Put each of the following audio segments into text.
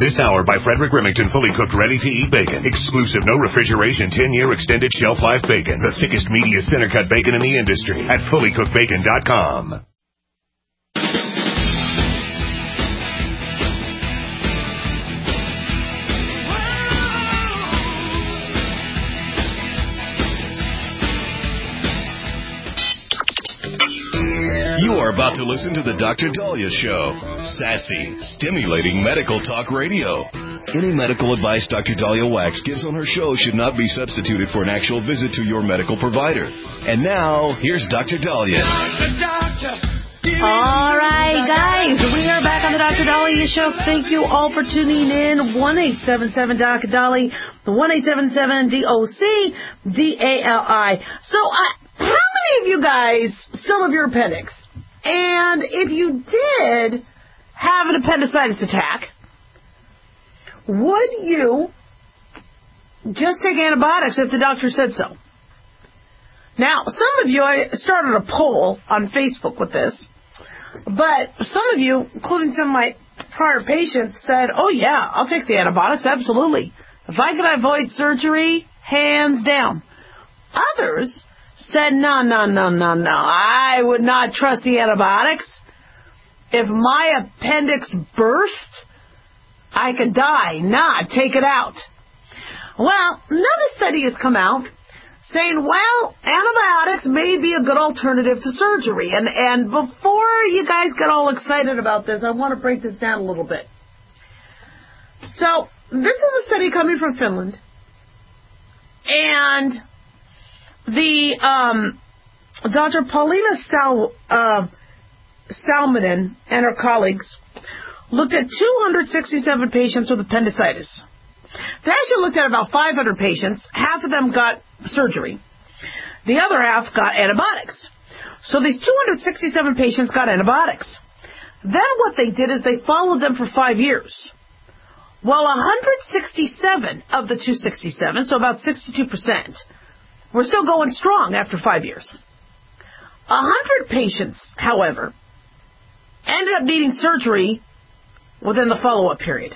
This hour by Frederick Remington, fully cooked, ready-to-eat bacon. Exclusive, no refrigeration, 10-year extended shelf life bacon. The thickest, meatiest center-cut bacon in the industry at fullycookedbacon.com. You are about to listen to the Dr. Daliah Show. Sassy, stimulating medical talk radio. Any medical advice Dr. Daliah Wax gives on her show should not be substituted for an actual visit to your medical provider. And now, here's Dr. Daliah. All right, guys, we are back on the Dr. Daliah Show. Thank you all for tuning in. 1-877-Dr. Dali, the 1-877-DOC-DALI. So, how many of you guys still have your appendix? And if you did have an appendicitis attack, would you just take antibiotics if the doctor said so? Now, some of you, I started a poll on Facebook with this, but some of you, including some of my prior patients, said, oh yeah, I'll take the antibiotics, absolutely. If I could avoid surgery, hands down. Others said, no, I would not trust the antibiotics. If my appendix burst, I could die. Nah, take it out. Well, another study has come out saying, well, antibiotics may be a good alternative to surgery. And before you guys get all excited about this, I want to break this down a little bit. So, this is a study coming from Finland. And the Dr. Paulina Salminen and her colleagues looked at 267 patients with appendicitis. They actually looked at about 500 patients. Half of them got surgery. The other half got antibiotics. So these 267 patients got antibiotics. Then what they did is they followed them for 5 years. Well, 167 of the 267, so about 62%, were still going strong after 5 years. 100 patients, however, ended up needing surgery within the follow-up period.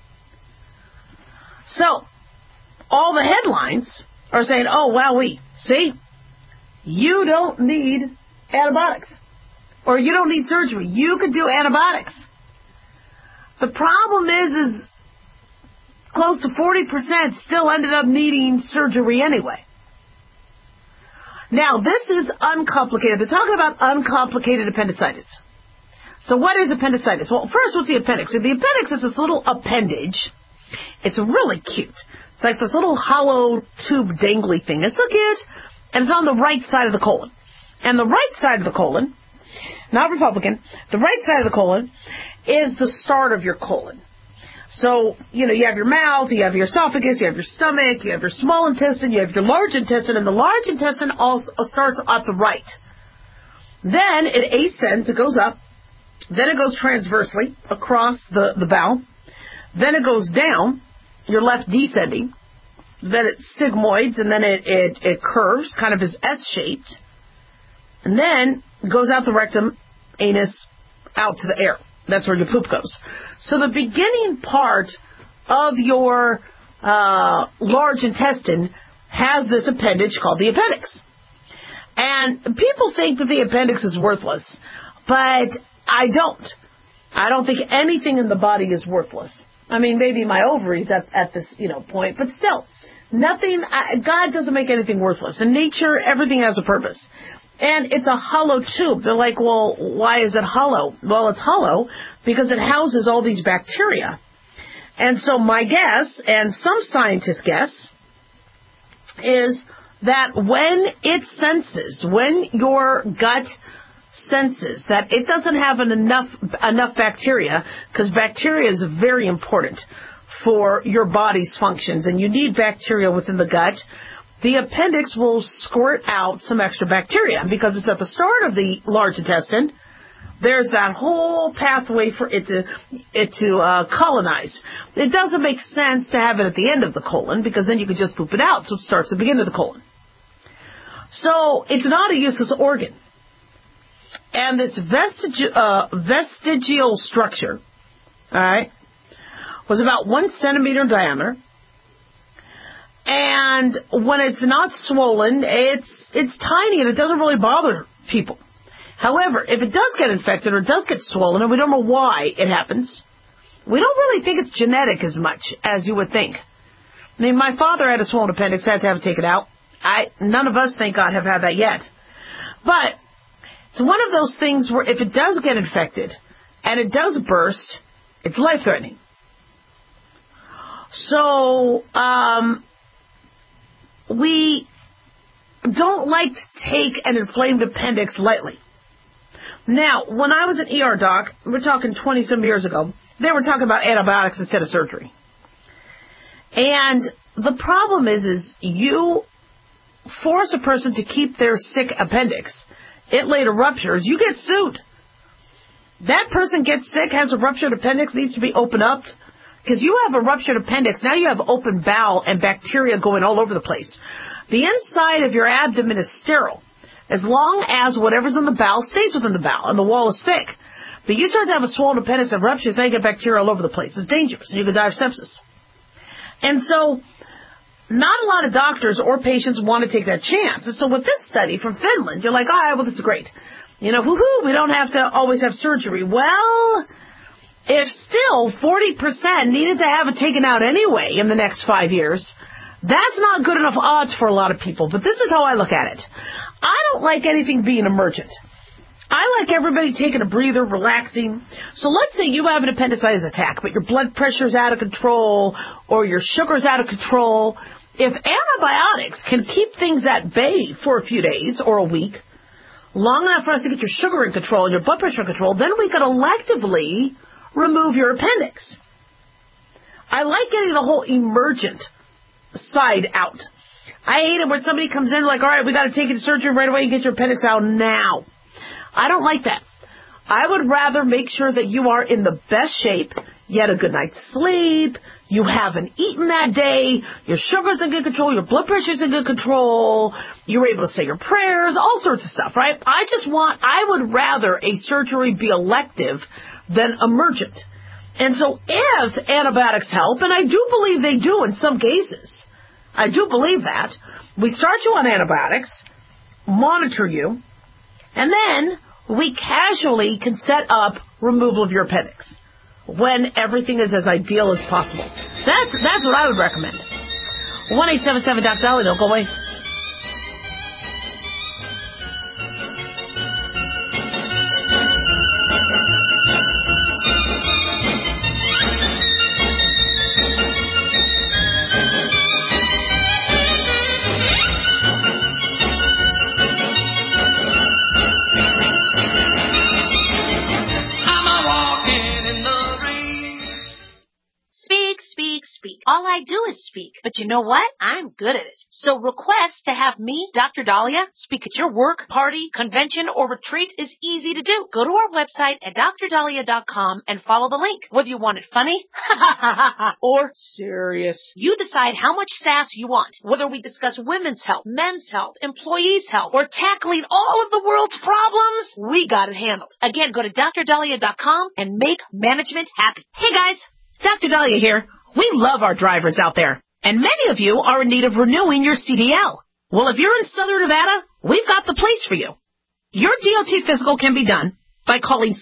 So, all the headlines are saying, oh, wowee, see, you don't need antibiotics, or you don't need surgery. You could do antibiotics. The problem is close to 40% still ended up needing surgery anyway. Now, this is uncomplicated. They're talking about uncomplicated appendicitis. So what is appendicitis? Well, first, what's the appendix? So the appendix is this little appendage. It's really cute. It's like this little hollow tube dangly thing. It's so cute. And it's on the right side of the colon. And the right side of the colon, not Republican, the right side of the colon is the start of your colon. So, you have your mouth, you have your esophagus, you have your stomach, you have your small intestine, you have your large intestine, and the large intestine also starts at the right. Then it ascends, it goes up, then it goes transversely across the bowel, then it goes down, your left descending, then it sigmoids, and then it curves, kind of is S-shaped, and then goes out the rectum, anus, out to the air. That's where your poop goes. So the beginning part of your large intestine has this appendage called the appendix. And people think that the appendix is worthless, but I don't. I don't think anything in the body is worthless. I mean, maybe my ovaries at this point, but still, nothing. God doesn't make anything worthless. In nature, everything has a purpose. And it's a hollow tube. They're like, well, why is it hollow? Well, it's hollow because it houses all these bacteria. And so my guess, and some scientists guess, is that when it senses, when your gut senses that it doesn't have enough bacteria, because bacteria is very important for your body's functions, and you need bacteria within the gut, the appendix will squirt out some extra bacteria. Because it's at the start of the large intestine, there's that whole pathway for it to colonize. It doesn't make sense to have it at the end of the colon, because then you could just poop it out, so it starts at the beginning of the colon. So it's not a useless organ. And this vestigial structure, all right, was about 1 centimeter in diameter. And when it's not swollen, it's tiny and it doesn't really bother people. However, if it does get infected or it does get swollen, and we don't know why it happens, we don't really think it's genetic as much as you would think. I mean, my father had a swollen appendix, had to have it taken out. None of us, thank God, have had that yet. But it's one of those things where if it does get infected and it does burst, it's life-threatening. So, we don't like to take an inflamed appendix lightly. Now, when I was an ER doc, we're talking 20-some years ago, they were talking about antibiotics instead of surgery. And the problem is you force a person to keep their sick appendix. It later ruptures. You get sued. That person gets sick, has a ruptured appendix, needs to be opened up. Because you have a ruptured appendix, now you have open bowel and bacteria going all over the place. The inside of your abdomen is sterile, as long as whatever's in the bowel stays within the bowel and the wall is thick. But you start to have a swollen appendix that ruptures, then you get bacteria all over the place. It's dangerous, and you could die of sepsis. And so, not a lot of doctors or patients want to take that chance. And so with this study from Finland, you're like, all right, well, this is great. You know, we don't have to always have surgery. Well, if still 40% needed to have it taken out anyway in the next 5 years, that's not good enough odds for a lot of people. But this is how I look at it. I don't like anything being emergent. I like everybody taking a breather, relaxing. So let's say you have an appendicitis attack, but your blood pressure's out of control or your sugar's out of control. If antibiotics can keep things at bay for a few days or a week, long enough for us to get your sugar in control and your blood pressure in control, then we can electively remove your appendix. I like getting the whole emergent side out. I hate it when somebody comes in like, all right, we got to take you to surgery right away and get your appendix out now. I don't like that. I would rather make sure that you are in the best shape, you had a good night's sleep, you haven't eaten that day, your sugar's in good control, your blood pressure's in good control, you were able to say your prayers, all sorts of stuff, right? I would rather a surgery be elective than emergent. And so if antibiotics help, and I do believe they do in some cases, I do believe that, we start you on antibiotics, monitor you, and then we casually can set up removal of your appendix when everything is as ideal as possible. That's what I would recommend. 1-877-DOC-DOLLY, don't go away. All I do is speak. But you know what? I'm good at it. So request to have me, Dr. Dahlia, speak at your work, party, convention, or retreat is easy to do. Go to our website at drdahlia.com and follow the link. Whether you want it funny or serious. You decide how much sass you want. Whether we discuss women's health, men's health, employees' health, or tackling all of the world's problems, we got it handled. Again, go to drdahlia.com and make management happy. Hey guys, Dr. Dahlia here. We love our drivers out there, and many of you are in need of renewing your CDL. Well, if you're in Southern Nevada, we've got the place for you. Your DOT physical can be done by calling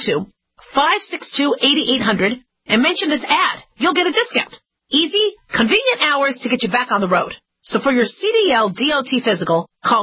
702-562-8800 and mention this ad. You'll get a discount. Easy, convenient hours to get you back on the road. So for your CDL DOT physical, call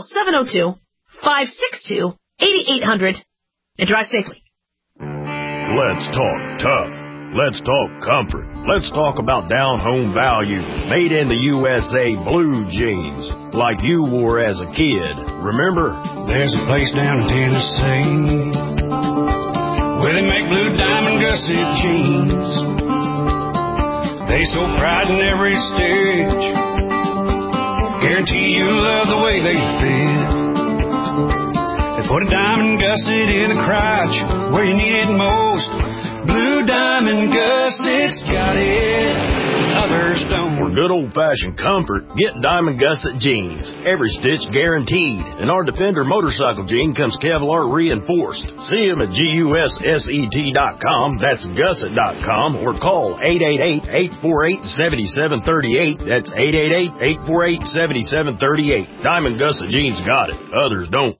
702-562-8800 and drive safely. Let's talk tough. Let's talk comfort. Let's talk about down-home value. Made in the USA blue jeans, like you wore as a kid. Remember? There's a place down in Tennessee where they make blue diamond gusset jeans. They so pride in every stitch. Guarantee you love the way they fit. They put a diamond gusset in the crotch where you need it most. Blue Diamond Gusset's got it, others don't. For good old-fashioned comfort, get Diamond Gusset jeans. Every stitch guaranteed. And our Defender motorcycle jean comes Kevlar reinforced. See them at GUSSET.com, that's Gusset.com, or call 888-848-7738. That's 888-848-7738. Diamond Gusset jeans got it. Others don't.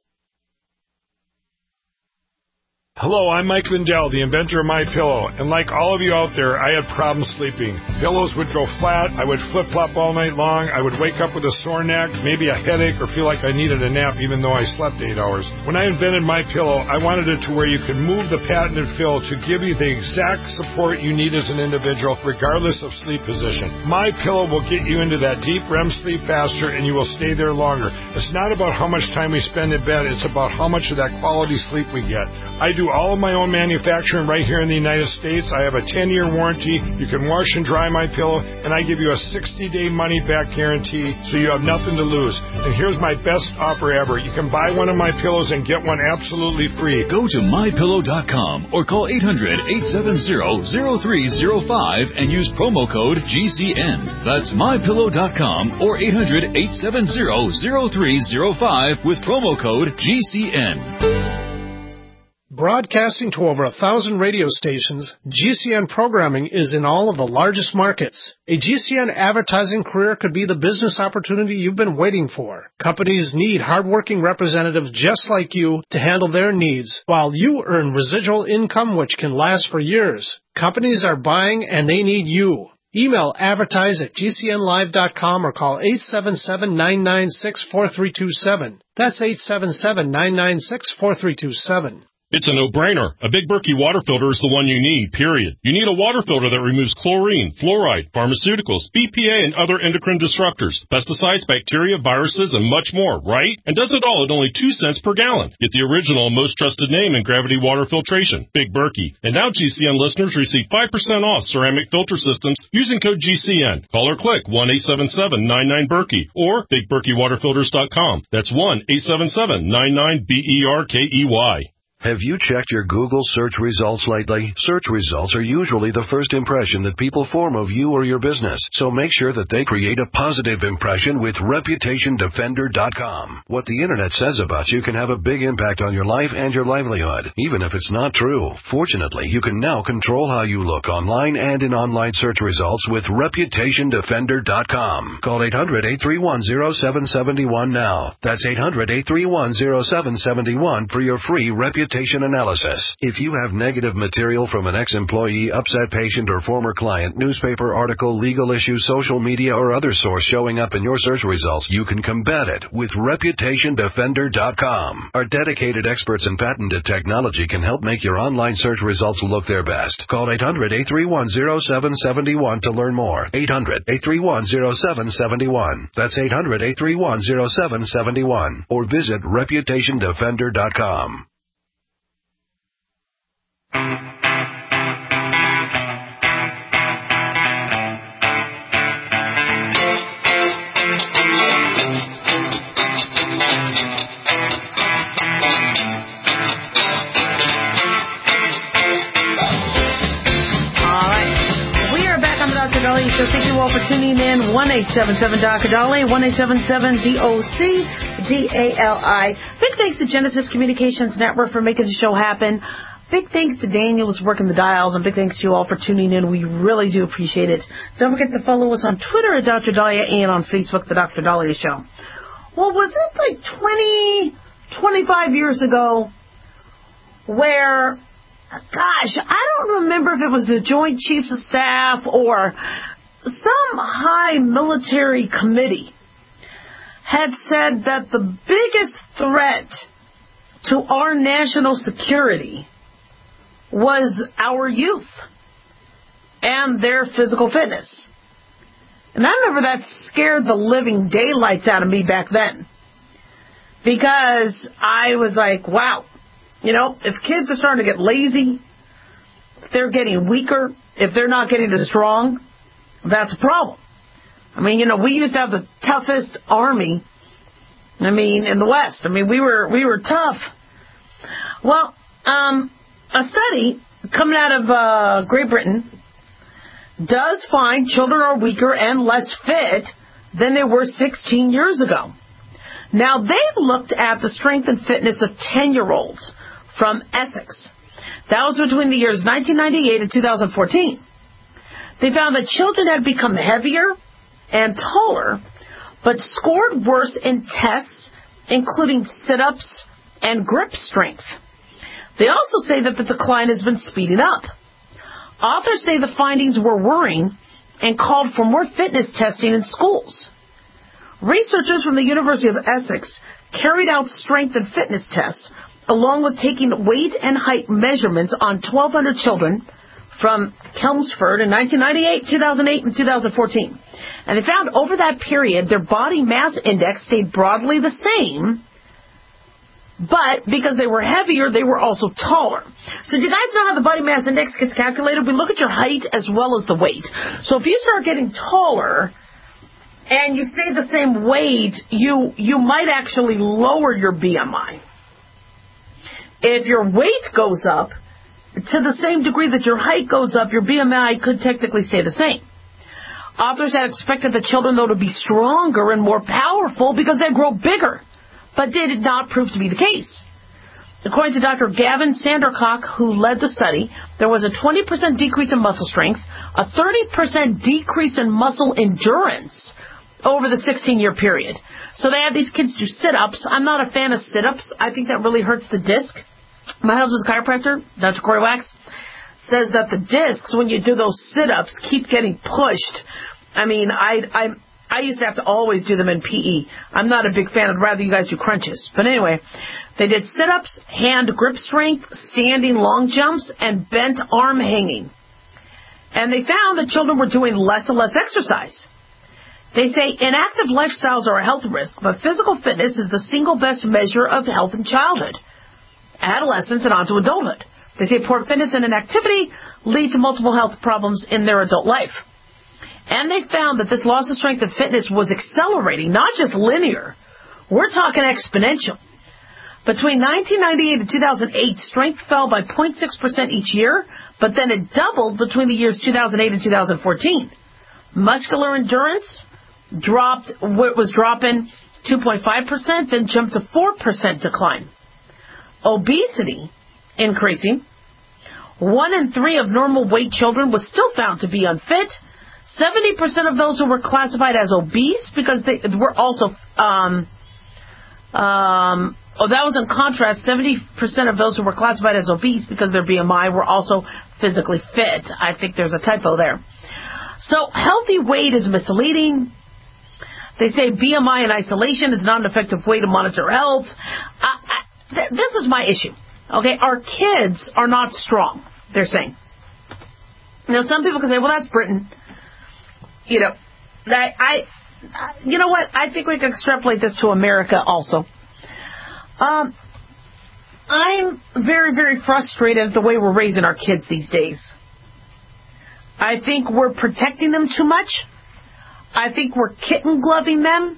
Hello, I'm Mike Lindell, the inventor of MyPillow, and like all of you out there, I had problems sleeping. Pillows would go flat, I would flip-flop all night long, I would wake up with a sore neck, maybe a headache, or feel like I needed a nap even though I slept 8 hours. When I invented MyPillow, I wanted it to where you could move the patented fill to give you the exact support you need as an individual, regardless of sleep position. MyPillow will get you into that deep REM sleep faster, and you will stay there longer. It's not about how much time we spend in bed, it's about how much of that quality sleep we get. I do all of my own manufacturing right here in the United States. I have a 10-year warranty. You can wash and dry my pillow, and I give you a 60-day money-back guarantee, so you have nothing to lose. And here's my best offer ever. You can buy one of my pillows and get one absolutely free. Go to MyPillow.com or call 800-870-0305 and use promo code GCN. That's MyPillow.com or 800-870-0305 with promo code GCN. Broadcasting to over 1,000 radio stations, GCN programming is in all of the largest markets. A GCN advertising career could be the business opportunity you've been waiting for. Companies need hardworking representatives just like you to handle their needs, while you earn residual income which can last for years. Companies are buying and they need you. Email advertise at GCNlive.com or call 877-996-4327. That's 877-996-4327. It's a no-brainer. A Big Berkey water filter is the one you need, period. You need a water filter that removes chlorine, fluoride, pharmaceuticals, BPA, and other endocrine disruptors, pesticides, bacteria, viruses, and much more, right? And does it all at only 2 cents per gallon. Get the original and most trusted name in gravity water filtration, Big Berkey. And now GCN listeners receive 5% off ceramic filter systems using code GCN. Call or click 1-877-99-BERKEY or BigBerkeyWaterFilters.com. That's 1-877-99-BERKEY. Have you checked your Google search results lately? Search results are usually the first impression that people form of you or your business, so make sure that they create a positive impression with ReputationDefender.com. What the Internet says about you can have a big impact on your life and your livelihood, even if it's not true. Fortunately, you can now control how you look online and in online search results with ReputationDefender.com. Call 800-831-0771 now. That's 800-831-0771 for your free reputation analysis. If you have negative material from an ex-employee, upset patient, or former client, newspaper article, legal issue, social media, or other source showing up in your search results, you can combat it with ReputationDefender.com. Our dedicated experts in patented technology can help make your online search results look their best. Call 800-831-0771 to learn more. 800-831-0771. That's 800-831-0771. Or visit ReputationDefender.com. So thank you all for tuning in. 1-877-DOC-A-DOLLY, 1-877-DOC-DALI. Big thanks to Genesis Communications Network for making the show happen. Big thanks to Daniel who's working the dials, and big thanks to you all for tuning in. We really do appreciate it. Don't forget to follow us on Twitter at Dr. Dahlia and on Facebook, The Dr. Dahlia Show. Well, was it like 25 years ago where, gosh, I don't remember if it was the Joint Chiefs of Staff or some high military committee had said that the biggest threat to our national security was our youth and their physical fitness. And I remember that scared the living daylights out of me back then, because I was like, wow, you know, if kids are starting to get lazy, if they're getting weaker, if they're not getting as strong, that's a problem. I mean, you know, we used to have the toughest army, I mean, in the West. I mean, we were tough. Well, a study coming out of Great Britain does find children are weaker and less fit than they were 16 years ago. Now, they looked at the strength and fitness of 10-year-olds from Essex. That was between the years 1998 and 2014. They found that children had become heavier and taller, but scored worse in tests, including sit-ups and grip strength. They also say that the decline has been speeding up. Authors say the findings were worrying and called for more fitness testing in schools. Researchers from the University of Essex carried out strength and fitness tests, along with taking weight and height measurements on 1,200 children from Chelmsford in 1998, 2008, and 2014. And they found over that period, their body mass index stayed broadly the same, but because they were heavier, they were also taller. So do you guys know how the body mass index gets calculated? We look at your height as well as the weight. So if you start getting taller and you stay the same weight, you might actually lower your BMI. If your weight goes up to the same degree that your height goes up, your BMI could technically stay the same. Authors had expected the children, though, to be stronger and more powerful because they grow bigger, but did not prove to be the case. According to Dr. Gavin Sandercock, who led the study, there was a 20% decrease in muscle strength, a 30% decrease in muscle endurance over the 16-year period. So they had these kids do sit-ups. I'm not a fan of sit-ups. I think that really hurts the disc. My husband's chiropractor, Dr. Corey Wax, says that the discs, when you do those sit-ups, keep getting pushed. I mean, I used to have to always do them in PE. I'm not a big fan. I'd rather you guys do crunches. But anyway, they did sit-ups, hand grip strength, standing long jumps, and bent arm hanging. And they found that children were doing less and less exercise. They say inactive lifestyles are a health risk, but physical fitness is the single best measure of health in childhood, adolescence, and on to adulthood. They say poor fitness and inactivity lead to multiple health problems in their adult life. And they found that this loss of strength and fitness was accelerating, not just linear. We're talking exponential. Between 1998 and 2008, strength fell by 0.6% each year, but then it doubled between the years 2008 and 2014. Muscular endurance was dropping 2.5%, then jumped to 4% decline. Obesity increasing. 1 in 3 of normal weight children was still found to be unfit. 70% of those who were classified as obese, because they were also, that was in contrast, 70% of those who were classified as obese because their BMI were also physically fit. I think there's a typo there. So healthy weight is misleading. They say BMI in isolation is not an effective way to monitor health. This is my issue. Okay, our kids are not strong, they're saying. Now, some people can say, well, that's Britain. You know, you know what? I think we can extrapolate this to America also. I'm very, very frustrated at the way we're raising our kids these days. I think we're protecting them too much. I think we're kitten gloving them.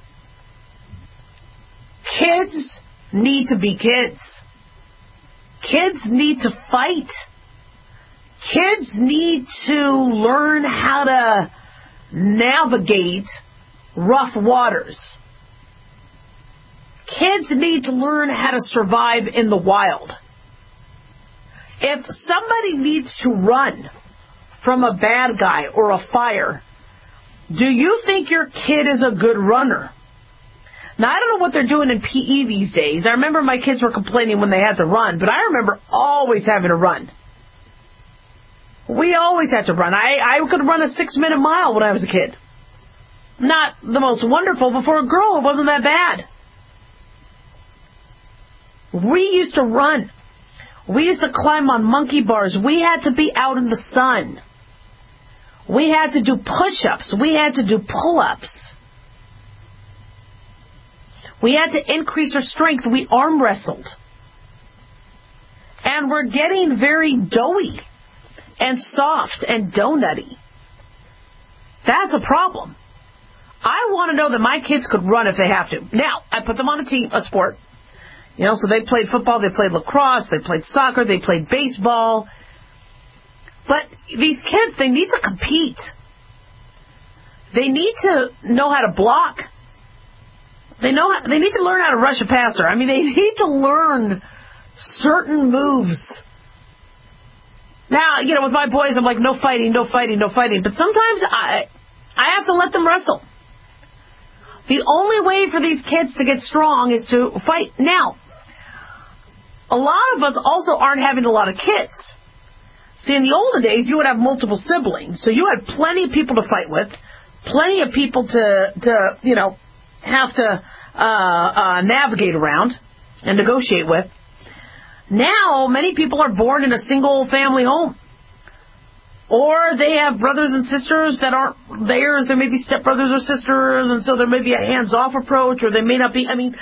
Kids need to be kids. Kids need to fight. Kids need to learn how to navigate rough waters. Kids need to learn how to survive in the wild. If somebody needs to run from a bad guy or a fire, do you think your kid is a good runner? Now, I don't know what they're doing in PE these days. I remember my kids were complaining when they had to run, but I remember always having to run. We always had to run. I could run a 6-minute mile when I was a kid. Not the most wonderful, but for a girl, it wasn't that bad. We used to run. We used to climb on monkey bars. We had to be out in the sun. We had to do push-ups. We had to do pull-ups. We had to increase our strength. We arm wrestled. And we're getting very doughy and soft and donutty. That's a problem. I want to know that my kids could run if they have to. Now, I put them on a team, a sport. You know, so they played football, they played lacrosse, they played soccer, they played baseball. But these kids, they need to compete. They need to know how to block. They need to learn how to rush a passer. I mean, they need to learn certain moves. Now, with my boys, I'm like, no fighting, no fighting, no fighting. But sometimes I have to let them wrestle. The only way for these kids to get strong is to fight. Now, a lot of us also aren't having a lot of kids. See, in the olden days, you would have multiple siblings. So you had plenty of people to fight with, plenty of people to have to navigate around and negotiate with. Now, many people are born in a single-family home. Or they have brothers and sisters that aren't theirs. There may be stepbrothers or sisters, and so there may be a hands-off approach, or they may not be. I mean,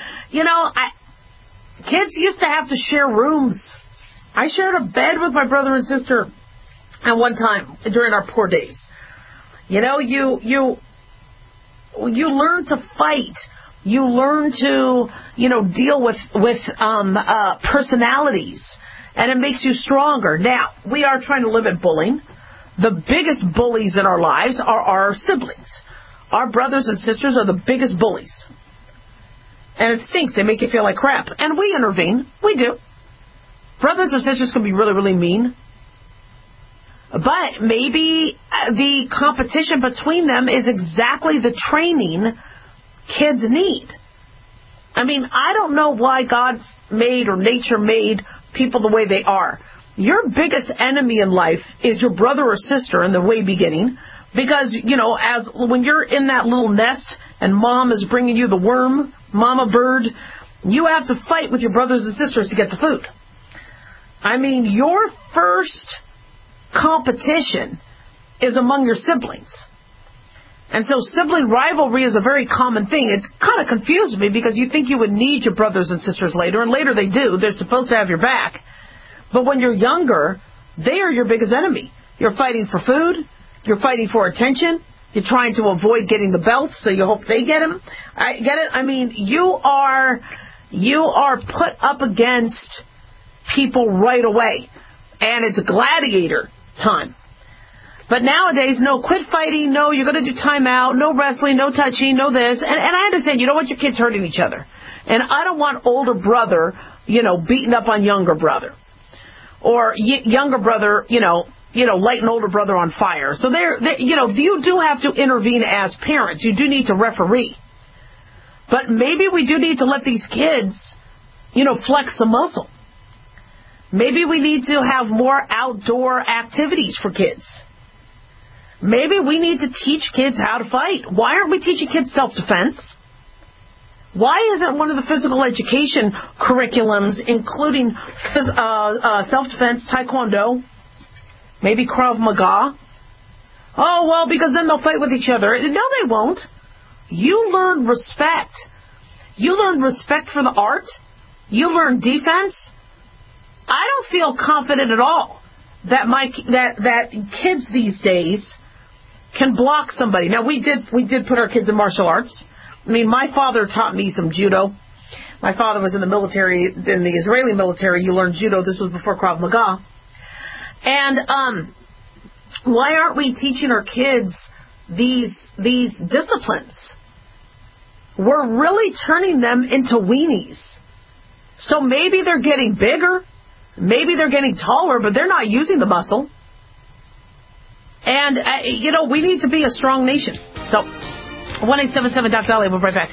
kids used to have to share rooms. I shared a bed with my brother and sister at one time during our poor days. You learn to fight. You learn to, deal with personalities, and it makes you stronger. Now, we are trying to limit bullying. The biggest bullies in our lives are our siblings. Our brothers and sisters are the biggest bullies. And it stinks. They make you feel like crap. And we intervene. We do. Brothers and sisters can be really, really mean. But maybe the competition between them is exactly the training kids need. I mean, I don't know why God made or nature made people the way they are. Your biggest enemy in life is your brother or sister in the way beginning, because, when you're in that little nest and mom is bringing you the worm, mama bird, you have to fight with your brothers and sisters to get the food. I mean, your first competition is among your siblings. And so sibling rivalry is a very common thing. It kind of confuses me because you think you would need your brothers and sisters later, and later they do. They're supposed to have your back. But when you're younger, they are your biggest enemy. You're fighting for food. You're fighting for attention. You're trying to avoid getting the belts, so you hope they get them. I get it? I mean, you are put up against people right away. And it's gladiator time. But nowadays, no, quit fighting. No, you're going to do timeout. No wrestling. No touching. No this. And I understand, you don't want your kids hurting each other. And I don't want older brother, beating up on younger brother. Or younger brother, lighting older brother on fire. So you do have to intervene as parents. You do need to referee. But maybe we do need to let these kids, flex the muscle. Maybe we need to have more outdoor activities for kids. Maybe we need to teach kids how to fight. Why aren't we teaching kids self-defense? Why isn't one of the physical education curriculums including self-defense, taekwondo, maybe Krav Maga? Oh, well, because then they'll fight with each other. No, they won't. You learn respect. You learn respect for the art. You learn defense. I don't feel confident at all that kids these days can block somebody. Now, we did put our kids in martial arts. I mean, my father taught me some judo. My father was in the military, in the Israeli military. You learn judo. This was before Krav Maga. And why aren't we teaching our kids these disciplines? We're really turning them into weenies. So maybe they're getting bigger. Maybe they're getting taller, but they're not using the muscle. And, we need to be a strong nation. So, 1-877 Dr. Dahlia. We'll be right back.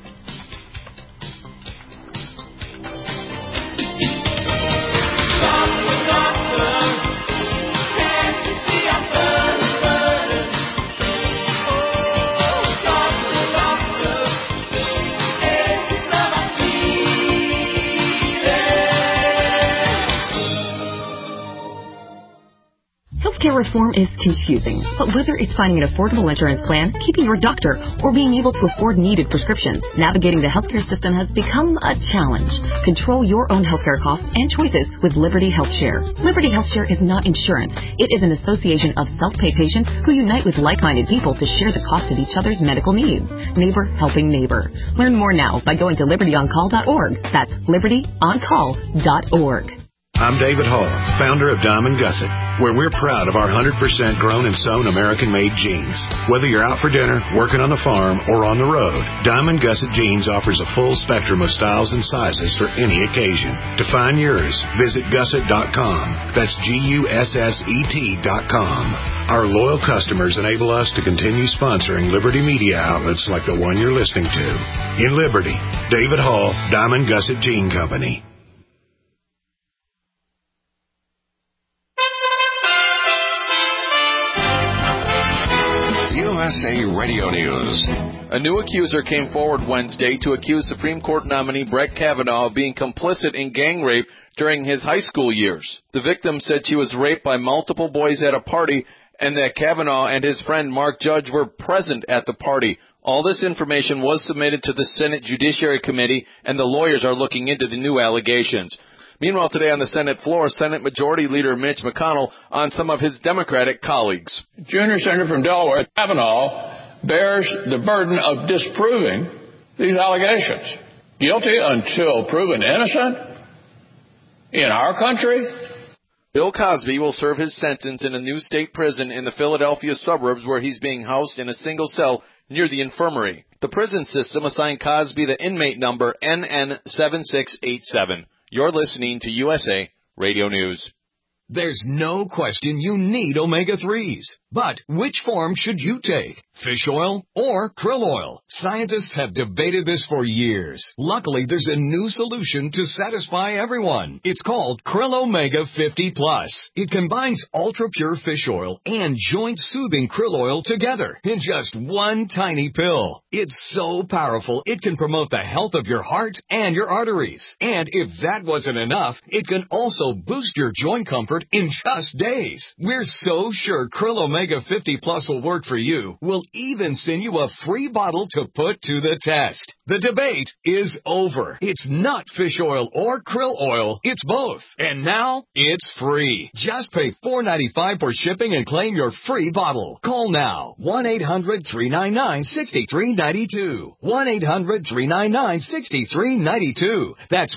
Healthcare reform is confusing, but whether it's finding an affordable insurance plan, keeping your doctor, or being able to afford needed prescriptions, navigating the healthcare system has become a challenge. Control your own healthcare costs and choices with Liberty HealthShare. Liberty HealthShare is not insurance. It is an association of self-pay patients who unite with like-minded people to share the cost of each other's medical needs. Neighbor helping neighbor. Learn more now by going to libertyoncall.org. That's libertyoncall.org. I'm David Hall, founder of Diamond Gusset, where we're proud of our 100% grown and sewn American-made jeans. Whether you're out for dinner, working on the farm, or on the road, Diamond Gusset Jeans offers a full spectrum of styles and sizes for any occasion. To find yours, visit gusset.com. That's GUSSET.com. Our loyal customers enable us to continue sponsoring Liberty media outlets like the one you're listening to. In Liberty, David Hall, Diamond Gusset Jean Company. USA Radio News. A new accuser came forward Wednesday to accuse Supreme Court nominee Brett Kavanaugh of being complicit in gang rape during his high school years. The victim said she was raped by multiple boys at a party and that Kavanaugh and his friend Mark Judge were present at the party. All this information was submitted to the Senate Judiciary Committee, and the lawyers are looking into the new allegations. Meanwhile, today on the Senate floor, Senate Majority Leader Mitch McConnell on some of his Democratic colleagues. Junior Senator from Delaware, Kavanaugh, bears the burden of disproving these allegations. Guilty until proven innocent in our country. Bill Cosby will serve his sentence in a new state prison in the Philadelphia suburbs where he's being housed in a single cell near the infirmary. The prison system assigned Cosby the inmate number NN7687. You're listening to USA Radio News. There's no question you need omega-3s. But which form should you take? Fish oil or krill oil? Scientists have debated this for years. Luckily, there's a new solution to satisfy everyone. It's called Krill Omega 50 Plus. It combines ultra-pure fish oil and joint-soothing krill oil together in just one tiny pill. It's so powerful, it can promote the health of your heart and your arteries. And if that wasn't enough, it can also boost your joint comfort in just days. We're so sure Krill Omega 50 Plus will work for you. We'll even send you a free bottle to put to the test. The debate is over. It's not fish oil or krill oil. It's both. And now it's free. Just pay $4.95 for shipping and claim your free bottle. Call now. 1-800-399-6392. 1-800-399-6392. That's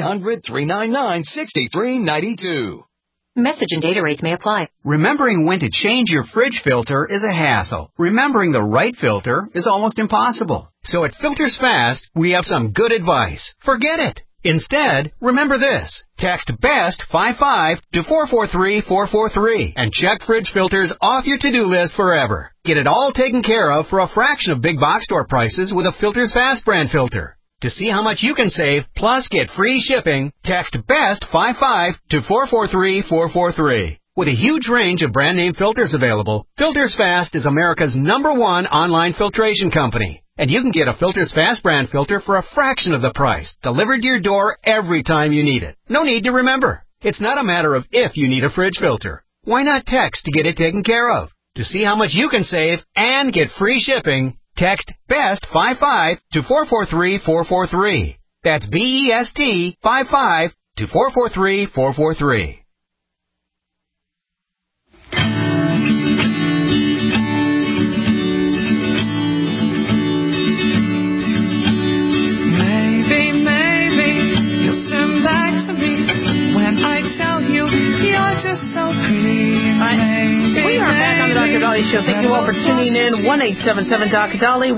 1-800-399-6392. Message and data rates may apply. Remembering when to change your fridge filter is a hassle. Remembering the right filter is almost impossible. So at Filters Fast, we have some good advice. Forget it. Instead, remember this. Text BEST55 to 443-443 and check fridge filters off your to-do list forever. Get it all taken care of for a fraction of big box store prices with a Filters Fast brand filter. To see how much you can save, plus get free shipping, text BEST55 to 443-443. With a huge range of brand name filters available, Filters Fast is America's #1 online filtration company. And you can get a Filters Fast brand filter for a fraction of the price, delivered to your door every time you need it. No need to remember. It's not a matter of if you need a fridge filter. Why not text to get it taken care of? To see how much you can save and get free shipping, text BEST55 to 443-443. That's BEST55 to 443-443. Maybe you'll turn back to me when I tell you you're just so pretty. We are back on the Dr. Dolly Show. Thank you all for tuning in. 1-877-Dr. Dolly,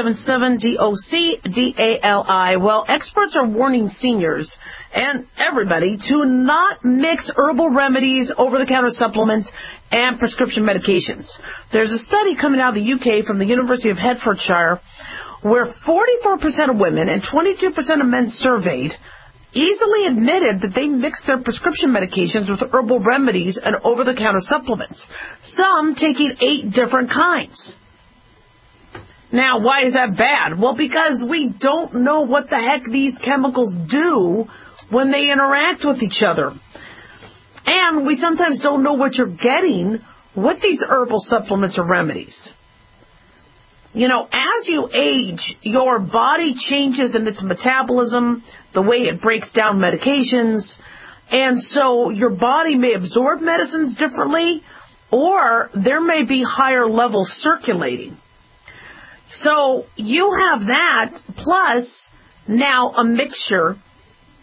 1-877-DOCDALI. Well, experts are warning seniors and everybody to not mix herbal remedies, over-the-counter supplements, and prescription medications. There's a study coming out of the UK from the University of Hertfordshire where 44% of women and 22% of men surveyed easily admitted that they mix their prescription medications with herbal remedies and over-the-counter supplements, some taking 8 different kinds. Now, why is that bad? Well, because we don't know what the heck these chemicals do when they interact with each other. And we sometimes don't know what you're getting with these herbal supplements or remedies. You know, as you age, your body changes in its metabolism, the way it breaks down medications, and so your body may absorb medicines differently, or there may be higher levels circulating. So you have that, plus now a mixture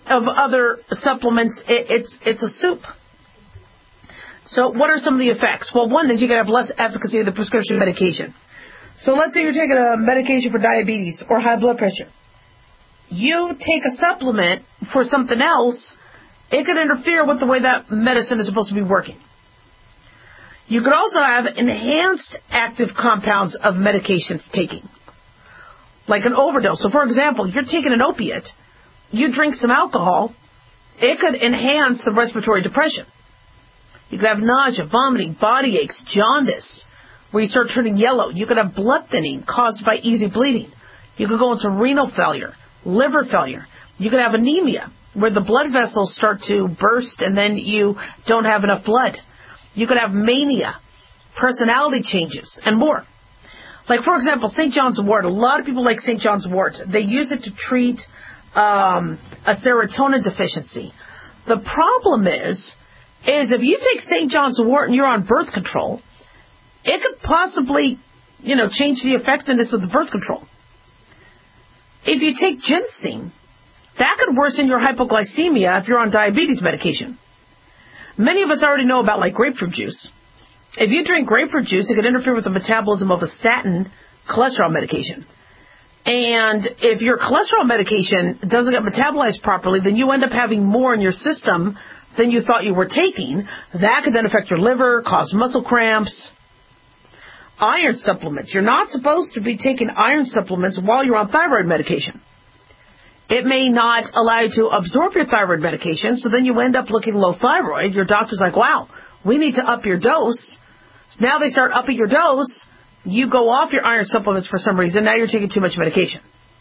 of other supplements, it's a soup. So what are some of the effects? Well, one is you can have less efficacy of the prescription medication. So let's say you're taking a medication for diabetes or high blood pressure. You take a supplement for something else, it could interfere with the way that medicine is supposed to be working. You could also have enhanced active compounds of medications taking, like an overdose. So, for example, if you're taking an opiate, you drink some alcohol, it could enhance the respiratory depression. You could have nausea, vomiting, body aches, jaundice, where you start turning yellow. You could have blood thinning caused by easy bleeding. You could go into renal failure, liver failure. You could have anemia, where the blood vessels start to burst and then you don't have enough blood. You could have mania, personality changes, and more. Like, for example, St. John's wort. A lot of people like St. John's wort. They use it to treat a serotonin deficiency. The problem is if you take St. John's wort and you're on birth control, it could possibly, change the effectiveness of the birth control. If you take ginseng, that could worsen your hypoglycemia if you're on diabetes medication. Many of us already know about, like, grapefruit juice. If you drink grapefruit juice, it could interfere with the metabolism of a statin cholesterol medication. And if your cholesterol medication doesn't get metabolized properly, then you end up having more in your system than you thought you were taking. That could then affect your liver, cause muscle cramps. Iron supplements. You're not supposed to be taking iron supplements while you're on thyroid medication. It may not allow you to absorb your thyroid medication, so then you end up looking low thyroid. Your doctor's like, wow, we need to up your dose. So now they start upping your dose. You go off your iron supplements for some reason. Now you're taking too much medication.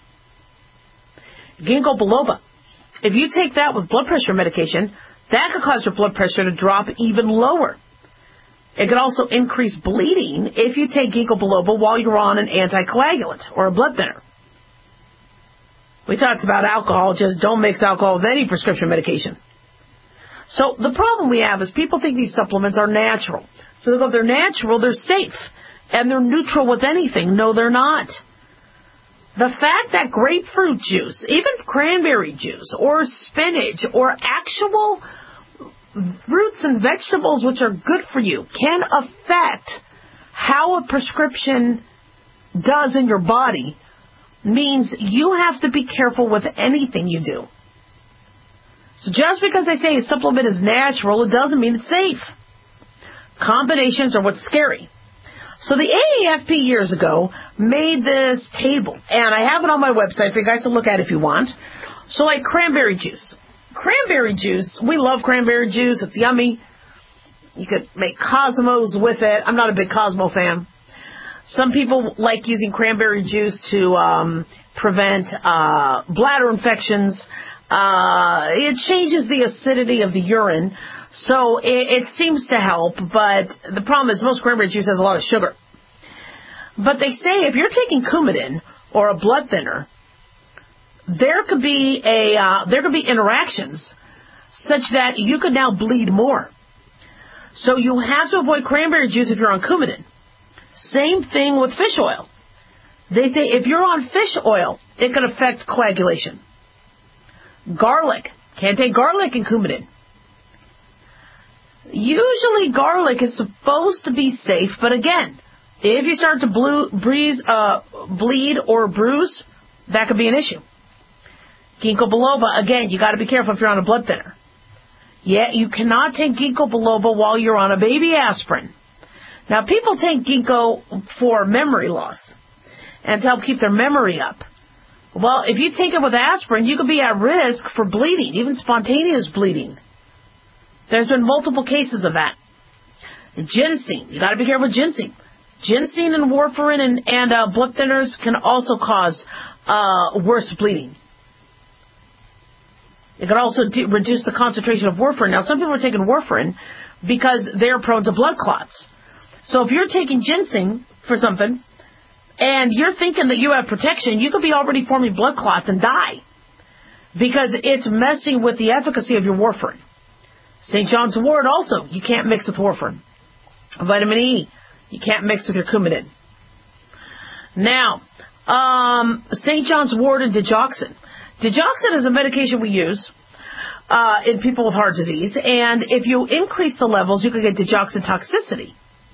Ginkgo biloba. If you take that with blood pressure medication, that could cause your blood pressure to drop even lower. It could also increase bleeding if you take ginkgo biloba while you're on an anticoagulant or a blood thinner. We talked about alcohol. Just don't mix alcohol with any prescription medication. So the problem we have is people think these supplements are natural. So they go, they're natural, they're safe, and they're neutral with anything. No, they're not. The fact that grapefruit juice, even cranberry juice, or spinach, or actual fruits and vegetables which are good for you can affect how a prescription does in your body means you have to be careful with anything you do. So just because they say a supplement is natural, it doesn't mean it's safe. Combinations are what's scary. So the AAFP years ago made this table, and I have it on my website for you guys to look at if you want. So like cranberry juice. Cranberry juice, we love cranberry juice. It's yummy. You could make Cosmos with it. I'm not a big Cosmo fan. Some people like using cranberry juice to prevent bladder infections. It changes the acidity of the urine, so it seems to help, but the problem is most cranberry juice has a lot of sugar. But they say if you're taking Coumadin or a blood thinner, there could be interactions such that you could now bleed more. So you have to avoid cranberry juice if you're on Coumadin. Same thing with fish oil. They say if you're on fish oil, it can affect coagulation. Garlic. Can't take garlic in Coumadin. Usually garlic is supposed to be safe, but again, if you start to bleed or bruise, that could be an issue. Ginkgo biloba, again, you got to be careful if you're on a blood thinner. Yeah, you cannot take ginkgo biloba while you're on a baby aspirin. Now, people take ginkgo for memory loss and to help keep their memory up. Well, if you take it with aspirin, you could be at risk for bleeding, even spontaneous bleeding. There's been multiple cases of that. Ginseng, you got to be careful with ginseng. Ginseng and warfarin and blood thinners can also cause worse bleeding. It can also reduce the concentration of warfarin. Now, some people are taking warfarin because they're prone to blood clots. So if you're taking ginseng for something, and you're thinking that you have protection, you could be already forming blood clots and die because it's messing with the efficacy of your warfarin. St. John's wort also, you can't mix with warfarin. Vitamin E, you can't mix with your Coumadin. Now, St. John's wort and digoxin. Digoxin is a medication we use in people with heart disease. And if you increase the levels, you could get digoxin toxicity.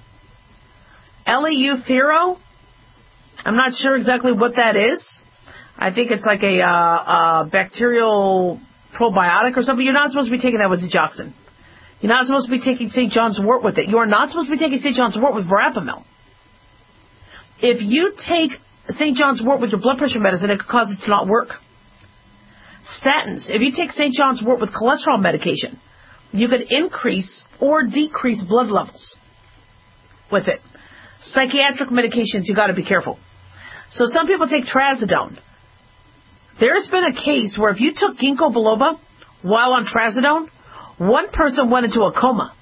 Eleuthero, I'm not sure exactly what that is. I think it's like a bacterial probiotic or something. You're not supposed to be taking that with digoxin. You're not supposed to be taking St. John's wort with it. You are not supposed to be taking St. John's wort with verapamil. If you take St. John's wort with your blood pressure medicine, it could cause it to not work. Statins. If you take St. John's wort with cholesterol medication, you could increase or decrease blood levels with it. Psychiatric medications, you got to be careful. So some people take trazodone. There's been a case where if you took ginkgo biloba while on trazodone, one person went into a coma.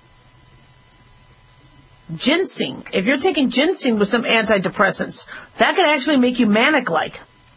Ginseng. If you're taking ginseng with some antidepressants, that could actually make you manic-like.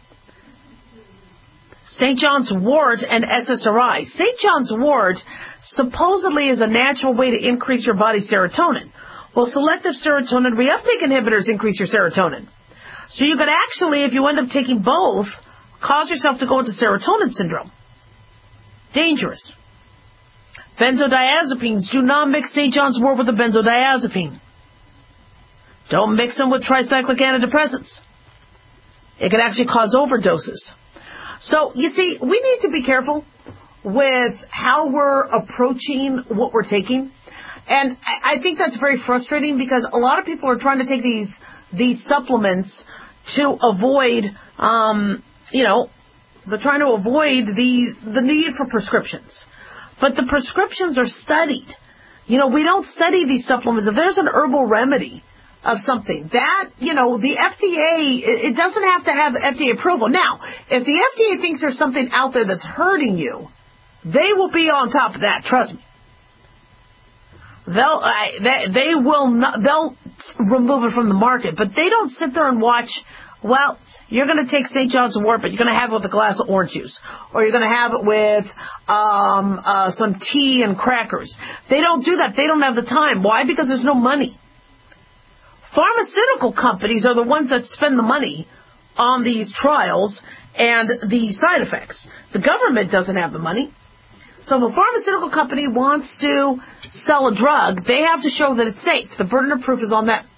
St. John's wort and SSRI. St. John's wort supposedly is a natural way to increase your body's serotonin. Well, selective serotonin reuptake inhibitors increase your serotonin. So you could actually, if you end up taking both, cause yourself to go into serotonin syndrome. Dangerous. Benzodiazepines. Do not mix St. John's wort with a benzodiazepine. Don't mix them with tricyclic antidepressants. It could actually cause overdoses. So, you see, we need to be careful with how we're approaching what we're taking. And I think that's very frustrating because a lot of people are trying to take these supplements to avoid, they're trying to avoid the need for prescriptions. But the prescriptions are studied. We don't study these supplements. If there's an herbal remedy of something, that, the FDA, it doesn't have to have FDA approval. Now, if the FDA thinks there's something out there that's hurting you, they will be on top of that, trust me. They'll remove it from the market, but they don't sit there and watch, well, you're going to take St. John's wort, but you're going to have it with a glass of orange juice. Or you're going to have it with some tea and crackers. They don't do that. They don't have the time. Why? Because there's no money. Pharmaceutical companies are the ones that spend the money on these trials and the side effects. The government doesn't have the money. So if a pharmaceutical company wants to sell a drug, they have to show that it's safe. The burden of proof is on them.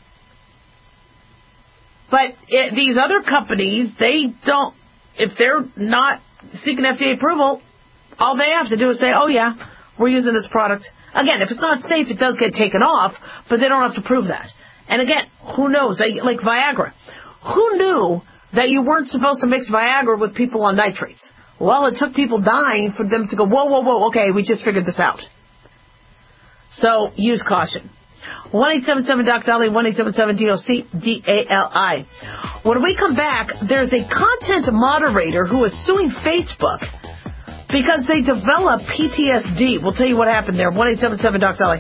But these other companies, they don't, if they're not seeking FDA approval, all they have to do is say, oh yeah, we're using this product. Again, if it's not safe, it does get taken off, but they don't have to prove that. And again, who knows? Like Viagra. Who knew that you weren't supposed to mix Viagra with people on nitrates? Well, it took people dying for them to go, whoa, okay, we just figured this out. So, use caution. 1-877-DOC-DALI, 1-877-DOC-DALI. When we come back, there's a content moderator who is suing Facebook because they develop PTSD. We'll tell you what happened there. 1-877-DOC-DALI.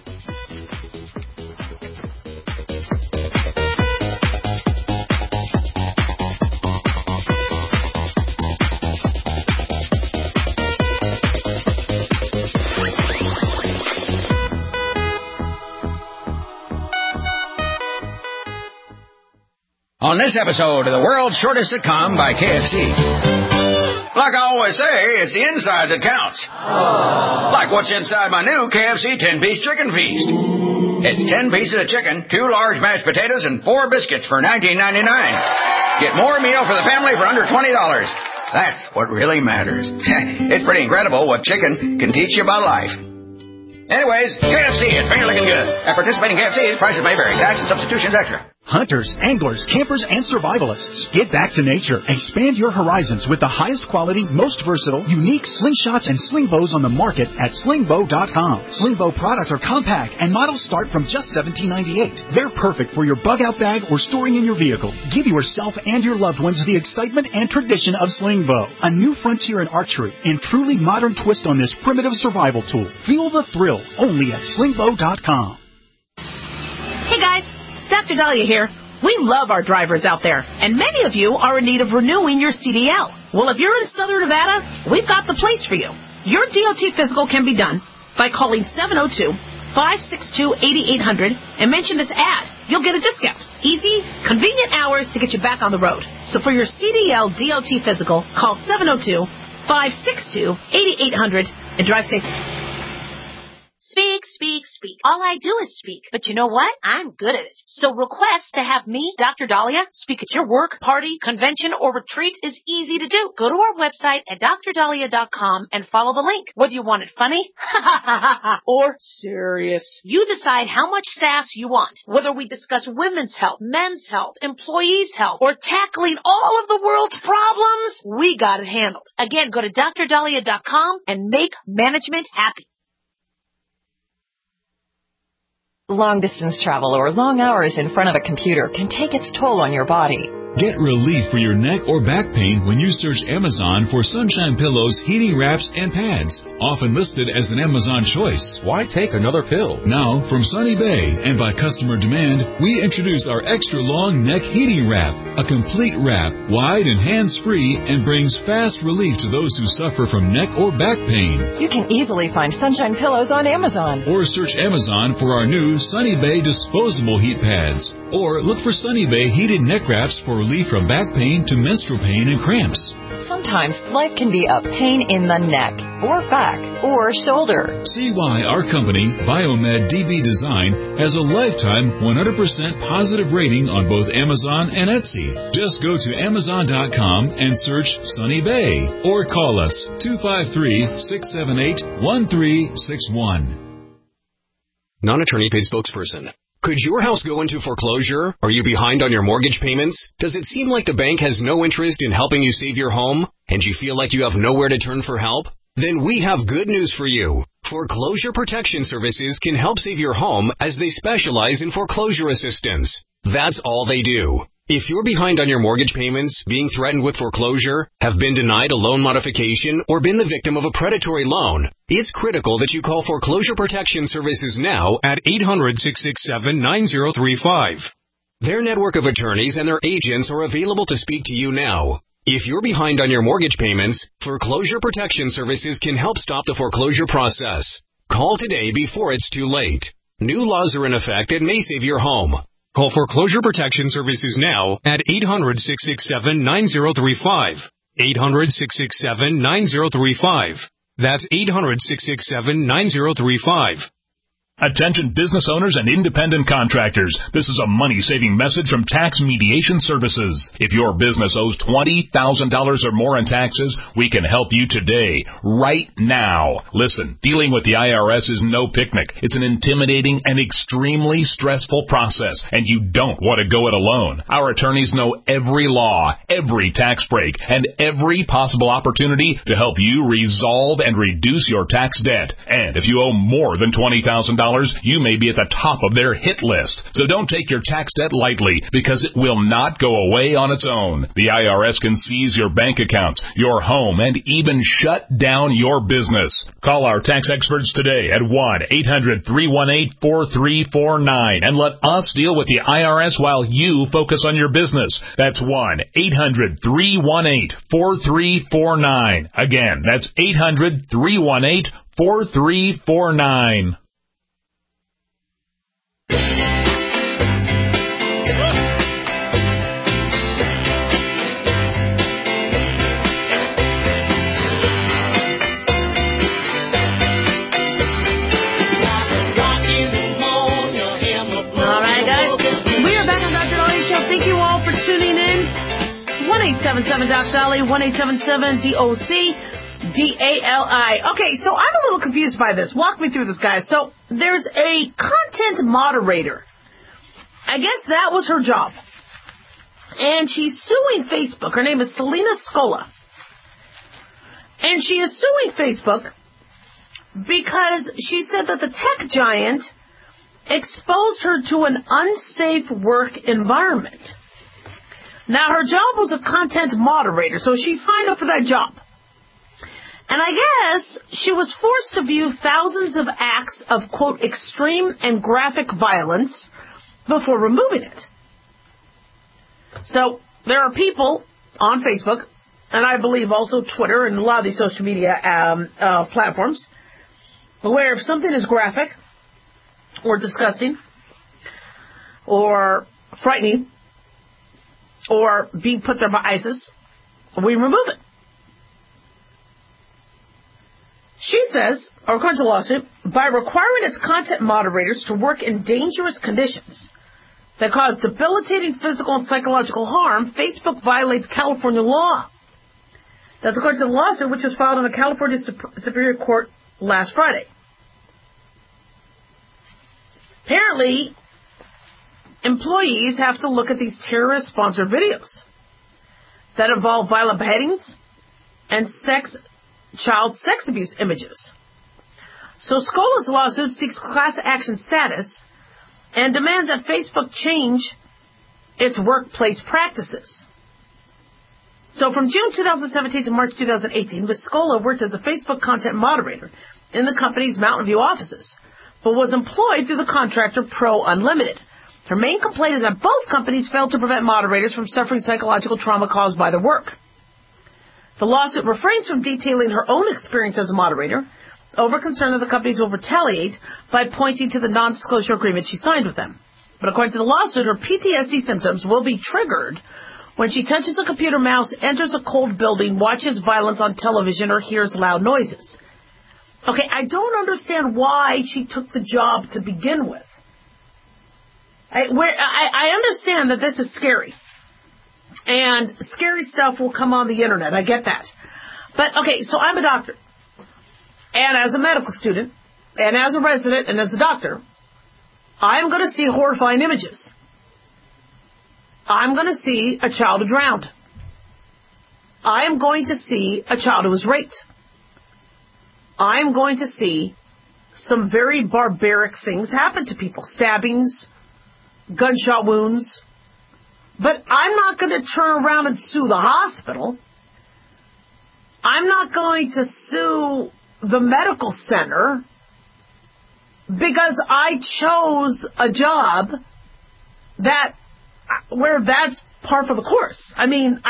On this episode of The World's Shortest Sitcom by KFC. Like I always say, it's the inside that counts. Like what's inside my new KFC 10-piece chicken feast. It's 10 pieces of chicken, 2 large mashed potatoes, and 4 biscuits for $19.99. Get more meal for the family for under $20. That's what really matters. It's pretty incredible what chicken can teach you about life. Anyways, KFC, it's finger looking good. At participating KFCs, prices may vary. Tax and substitutions extra. Hunters, anglers, campers, and survivalists. Get back to nature. Expand your horizons with the highest quality, most versatile, unique slingshots and sling bows on the market at slingbow.com. Slingbow products are compact and models start from just $17.98. They're perfect for your bug-out bag or storing in your vehicle. Give yourself and your loved ones the excitement and tradition of Slingbow, a new frontier in archery and truly modern twist on this primitive survival tool. Feel the thrill only at slingbow.com. Hey guys, Dr. Dahlia here. We love our drivers out there, and many of you are in need of renewing your CDL. Well, if you're in Southern Nevada, we've got the place for you. Your DOT physical can be done by calling 702-562-8800 and mention this ad. You'll get a discount. Easy, convenient hours to get you back on the road. So for your CDL DOT physical, call 562-8800 and drive safe. Speak, speak, speak. All I do is speak. But you know what? I'm good at it. So request to have me, Dr. Dahlia, speak at your work, party, convention, or retreat is easy to do. Go to our website at drdahlia.com and follow the link. Whether you want it funny or serious, you decide how much sass you want. Whether we discuss women's health, men's health, employees' health, or tackling all of the world's problems, we got it handled. Again, go to drdahlia.com and make management happy. Long-distance travel or long hours in front of a computer can take its toll on your body. Get relief for your neck or back pain when you search Amazon for Sunshine Pillows, heating wraps, and pads. Often listed as an Amazon choice. Why take another pill? Now, from Sunny Bay and by customer demand, we introduce our extra long neck heating wrap. A complete wrap, wide and hands-free, and brings fast relief to those who suffer from neck or back pain. You can easily find Sunshine Pillows on Amazon. Or search Amazon for our new Sunny Bay disposable heat pads. Or look for Sunny Bay heated neck wraps for relief from back pain to menstrual pain and cramps. Sometimes life can be a pain in the neck, or back, or shoulder. See why our company, Biomed DB Design, has a lifetime 100% positive rating on both Amazon and Etsy. Just go to Amazon.com and search Sunny Bay, or call us 253-678-1361. Non-attorney paid spokesperson. Could your house go into foreclosure? Are you behind on your mortgage payments? Does it seem like the bank has no interest in helping you save your home? And you feel like you have nowhere to turn for help? Then we have good news for you. Foreclosure Protection Services can help save your home as they specialize in foreclosure assistance. That's all they do. If you're behind on your mortgage payments, being threatened with foreclosure, have been denied a loan modification, or been the victim of a predatory loan, it's critical that you call Foreclosure Protection Services now at 800-667-9035. Their network of attorneys and their agents are available to speak to you now. If you're behind on your mortgage payments, Foreclosure Protection Services can help stop the foreclosure process. Call today before it's too late. New laws are in effect that may save your home. Call Foreclosure Protection Services now at 800-667-9035. 800-667-9035. That's 800-667-9035. Attention business owners and independent contractors. This is a money-saving message from Tax Mediation Services. If your business owes $20,000 or more in taxes, we can help you today, right now. Listen, dealing with the IRS is no picnic. It's an intimidating and extremely stressful process, and you don't want to go it alone. Our attorneys know every law, every tax break, and every possible opportunity to help you resolve and reduce your tax debt. And if you owe more than $20,000, you may be at the top of their hit list. So don't take your tax debt lightly, because it will not go away on its own. The IRS can seize your bank accounts, your home, and even shut down your business. Call our tax experts today at 1-800-318-4349 and let us deal with the IRS while you focus on your business. That's 1-800-318-4349. Again, that's 800-318-4349. $1-877-DOC-DALI, 1-877-DOC-DALI. Okay, so I'm a little confused by this. Walk me through this, guys. So there's a content moderator. I guess that was her job. And she's suing Facebook. Her name is Selena Scola. And she is suing Facebook because she said that the tech giant exposed her to an unsafe work environment. Now, her job was a content moderator, so she signed up for that job. And I guess she was forced to view thousands of acts of, quote, extreme and graphic violence before removing it. So there are people on Facebook, and I believe also Twitter and a lot of these social media platforms, where if something is graphic or disgusting or frightening or being put there by ISIS, we remove it. says, or according to the lawsuit, by requiring its content moderators to work in dangerous conditions that cause debilitating physical and psychological harm, Facebook violates California law. That's according to the lawsuit, which was filed in the California Superior Court last Friday. Apparently, employees have to look at these terrorist-sponsored videos that involve violent beheadings and child sex abuse images. So Scola's lawsuit seeks class action status and demands that Facebook change its workplace practices. So from June 2017 to March 2018, Ms. Scola worked as a Facebook content moderator in the company's Mountain View offices, but was employed through the contractor Pro Unlimited. Her main complaint is that both companies failed to prevent moderators from suffering psychological trauma caused by their work. The lawsuit refrains from detailing her own experience as a moderator, over concern that the companies will retaliate by pointing to the non-disclosure agreement she signed with them. But according to the lawsuit, her PTSD symptoms will be triggered when she touches a computer mouse, enters a cold building, watches violence on television, or hears loud noises. Okay, I don't understand why she took the job to begin with. I understand that this is scary. And scary stuff will come on the internet. I get that. But, okay, so I'm a doctor. And as a medical student, and as a resident, and as a doctor, I'm going to see horrifying images. I'm going to see a child who drowned. I am going to see a child who was raped. I am going to see some very barbaric things happen to people. Stabbings, gunshot wounds. But I'm not going to turn around and sue the hospital. I'm not going to sue the medical center because I chose a job where that's par for the course. I mean,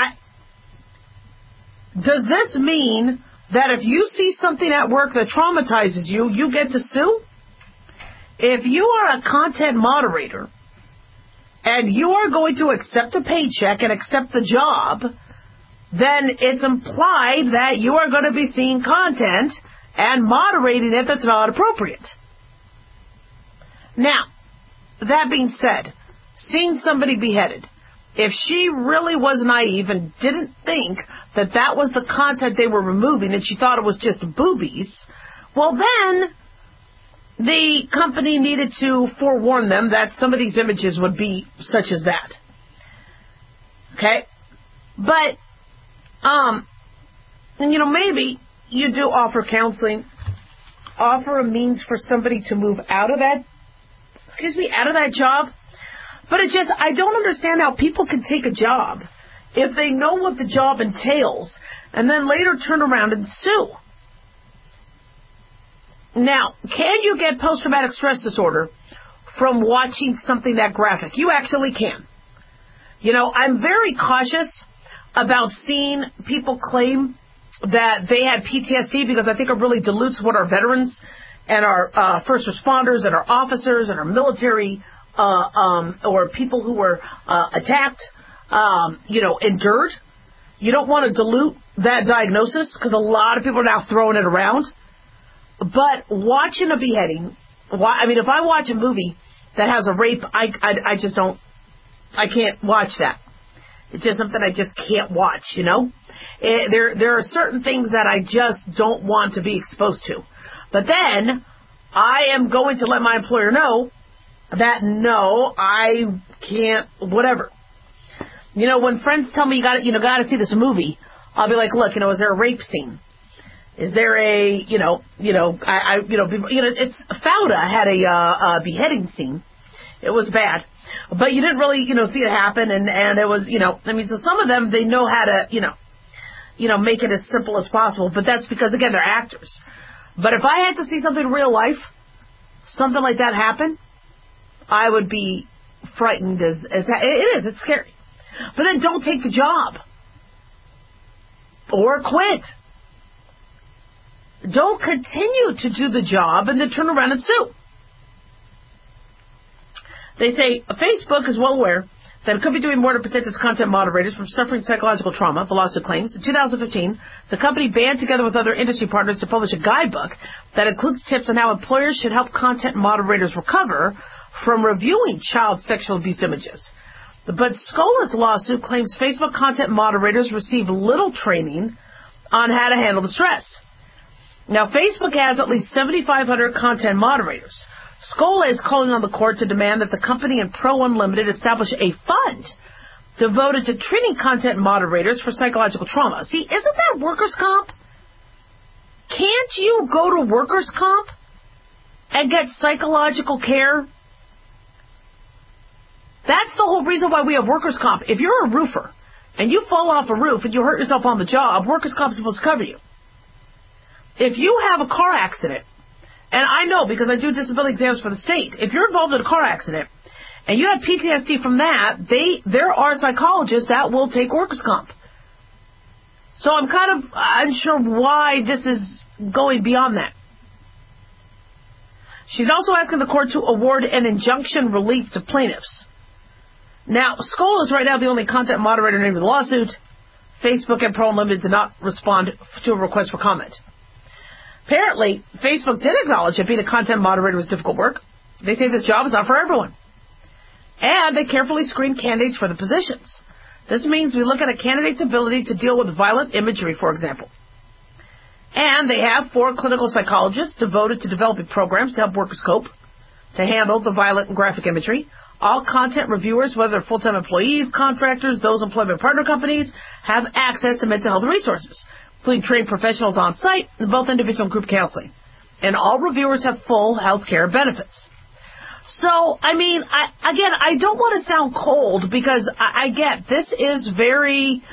does this mean that if you see something at work that traumatizes you, you get to sue? If you are a content moderator and you are going to accept a paycheck and accept the job, then it's implied that you are going to be seeing content and moderating it that's not appropriate. Now, that being said, seeing somebody beheaded, if she really was naive and didn't think that that was the content they were removing and she thought it was just boobies, well then the company needed to forewarn them that some of these images would be such as that. Okay? But, maybe you do offer counseling, offer a means for somebody to move out of that job. But I don't understand how people can take a job if they know what the job entails and then later turn around and sue. Now, can you get post-traumatic stress disorder from watching something that graphic? You actually can. I'm very cautious about seeing people claim that they had PTSD because I think it really dilutes what our veterans and our first responders and our officers and our military or people who were attacked, endured. You don't want to dilute that diagnosis because a lot of people are now throwing it around. But watching a beheading, if I watch a movie that has a rape, I can't watch that. It's just something I just can't watch, There are certain things that I just don't want to be exposed to. But then I am going to let my employer know that no, I can't, whatever. When friends tell me you gotta see this movie, I'll be like, look, is there a rape scene? Is there a, it's Fauda had a beheading scene. It was bad, but you didn't really, see it happen, and it was, so some of them, they know how to, make it as simple as possible, but that's because, again, they're actors. But if I had to see something in real life, something like that happen, I would be frightened it's scary. But then don't take the job. Or quit. Don't continue to do the job and then turn around and sue. They say Facebook is well aware that it could be doing more to protect its content moderators from suffering psychological trauma, the lawsuit claims. In 2015, the company band together with other industry partners to publish a guidebook that includes tips on how employers should help content moderators recover from reviewing child sexual abuse images. But Skola's lawsuit claims Facebook content moderators receive little training on how to handle the stress. Now, Facebook has at least 7,500 content moderators. Skola is calling on the court to demand that the company and Pro Unlimited establish a fund devoted to treating content moderators for psychological trauma. See, isn't that workers' comp? Can't you go to workers' comp and get psychological care? That's the whole reason why we have workers' comp. If you're a roofer and you fall off a roof and you hurt yourself on the job, workers' comp is supposed to cover you. If you have a car accident, and I know because I do disability exams for the state, if you're involved in a car accident and you have PTSD from that, there are psychologists that will take workers' comp. So I'm kind of unsure why this is going beyond that. She's also asking the court to award an injunction relief to plaintiffs. Now, Skola is right now the only content moderator named in the lawsuit. Facebook and Pro Unlimited did not respond to a request for comment. Apparently, Facebook did acknowledge that being a content moderator was difficult work. They say this job is not for everyone. And they carefully screen candidates for the positions. This means we look at a candidate's ability to deal with violent imagery, for example. And they have 4 clinical psychologists devoted to developing programs to help workers cope, to handle the violent and graphic imagery. All content reviewers, whether they're full-time employees, contractors, those employment partner companies, have access to mental health resources, including trained professionals on site in both individual and group counseling. And all reviewers have full health care benefits. So, I mean, I don't want to sound cold because I get this is very,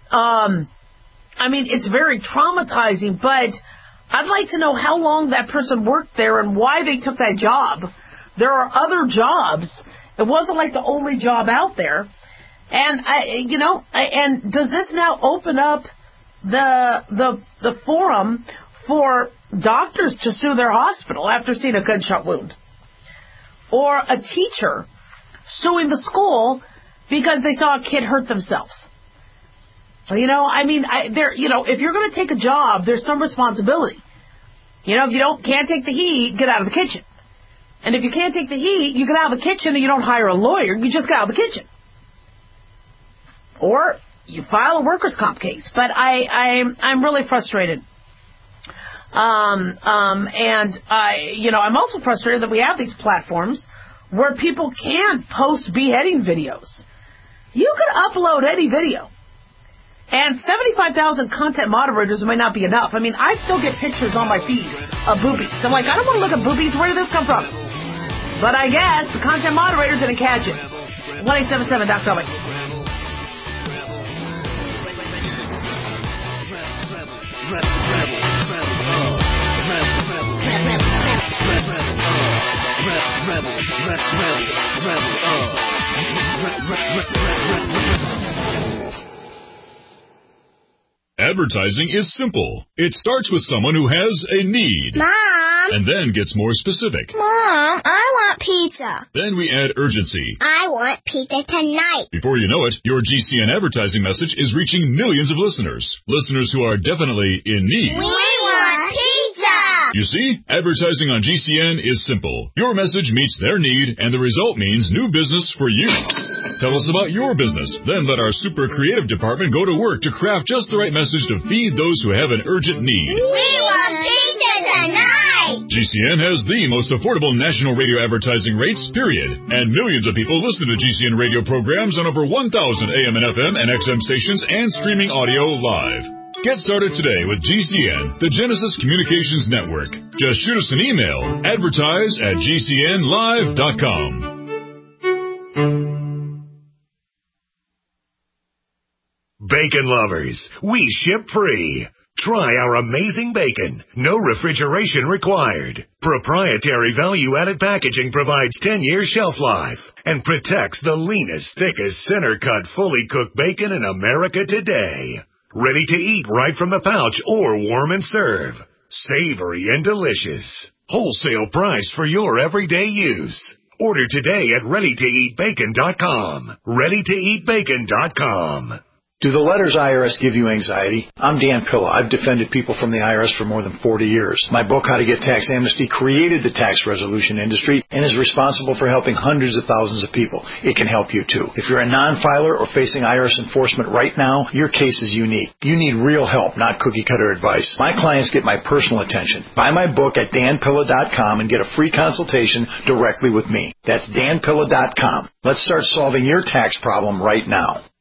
it's very traumatizing, but I'd like to know how long that person worked there and why they took that job. There are other jobs. It wasn't like the only job out there. And, and does this now open up the forum for doctors to sue their hospital after seeing a gunshot wound? Or a teacher suing the school because they saw a kid hurt themselves? If you're going to take a job, there's some responsibility. If you can't take the heat, get out of the kitchen. And if you can't take the heat, you get out of the kitchen and you don't hire a lawyer, you just get out of the kitchen. Or you file a workers' comp case. But I'm really frustrated. And I'm also frustrated that we have these platforms where people can post beheading videos. You could upload any video. And 75,000 content moderators might not be enough. I mean, I still get pictures on my feed of boobies. I'm like, I don't want to look at boobies. Where did this come from? But I guess the content moderators didn't catch it. 1-877-Dr. Advertising is simple. It starts with someone who has a need. Mom! And then gets more specific. Mom, I want pizza. Then we add urgency. I want pizza tonight. Before you know it, your GCN advertising message is reaching millions of listeners. Listeners who are definitely in need. We want pizza! You see, advertising on GCN is simple. Your message meets their need, and the result means new business for you. Tell us about your business. Then let our super creative department go to work to craft just the right message to feed those who have an urgent need. We want pizza tonight! GCN has the most affordable national radio advertising rates, period. And millions of people listen to GCN radio programs on over 1,000 AM and FM and XM stations and streaming audio live. Get started today with GCN, the Genesis Communications Network. Just shoot us an email, advertise@gcnlive.com. Bacon lovers, we ship free. Try our amazing bacon. No refrigeration required. Proprietary value-added packaging provides 10 years shelf life and protects the leanest, thickest, center-cut, fully cooked bacon in America today. Ready to eat right from the pouch or warm and serve. Savory and delicious. Wholesale price for your everyday use. Order today at ReadyToEatBacon.com. ReadyToEatBacon.com. Do the letters IRS give you anxiety? I'm Dan Pilla. I've defended people from the IRS for more than 40 years. My book, How to Get Tax Amnesty, created the tax resolution industry and is responsible for helping hundreds of thousands of people. It can help you too. If you're a non-filer or facing IRS enforcement right now, your case is unique. You need real help, not cookie-cutter advice. My clients get my personal attention. Buy my book at danpilla.com and get a free consultation directly with me. That's danpilla.com. Let's start solving your tax problem right now.